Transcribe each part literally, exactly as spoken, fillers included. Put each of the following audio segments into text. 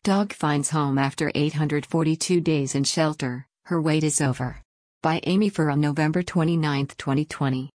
Dog finds home after eight hundred forty-two days in shelter, her wait is over. By Amy Furr on November twenty-ninth, twenty twenty.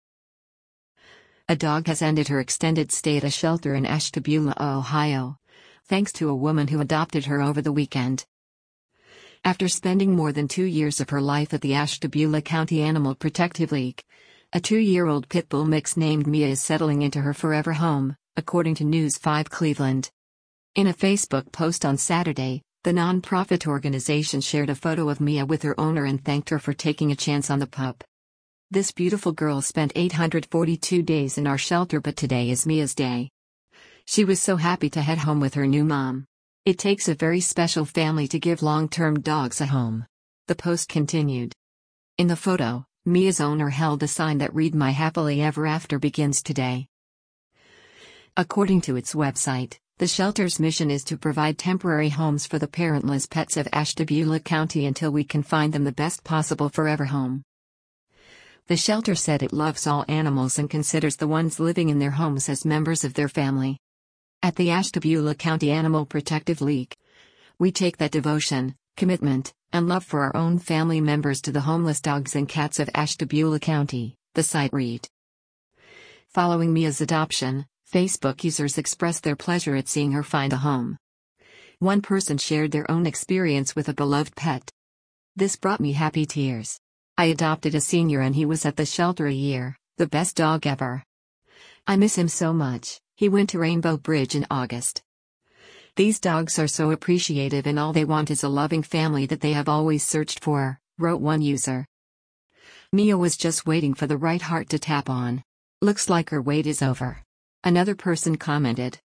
A dog has ended her extended stay at a shelter in Ashtabula, Ohio, thanks to a woman who adopted her over the weekend. After spending more than two years of her life at the Ashtabula County Animal Protective League, a two-year-old pit bull mix named Mia is settling into her forever home, according to News five Cleveland. In a Facebook post on Saturday, the non-profit organization shared a photo of Mia with her owner and thanked her for taking a chance on the pup. This beautiful girl spent eight hundred forty-two days in our shelter, but today is Mia's day. She was so happy to head home with her new mom. It takes a very special family to give long-term dogs a home. The post continued. In the photo, Mia's owner held a sign that read "My happily ever after begins today." According to its website, the shelter's mission is to provide temporary homes for the parentless pets of Ashtabula County until we can find them the best possible forever home. The shelter said it loves all animals and considers the ones living in their homes as members of their family. At the Ashtabula County Animal Protective League, we take that devotion, commitment, and love for our own family members to the homeless dogs and cats of Ashtabula County, the site read. Following Mia's adoption, Facebook users expressed their pleasure at seeing her find a home. One person shared their own experience with a beloved pet. "This brought me happy tears. I adopted a senior and he was at the shelter a year, the best dog ever. I miss him so much. He went to Rainbow Bridge in August. These dogs are so appreciative and all they want is a loving family that they have always searched for," wrote one user. "Mia was just waiting for the right heart to tap on. Looks like her wait is over," another person commented.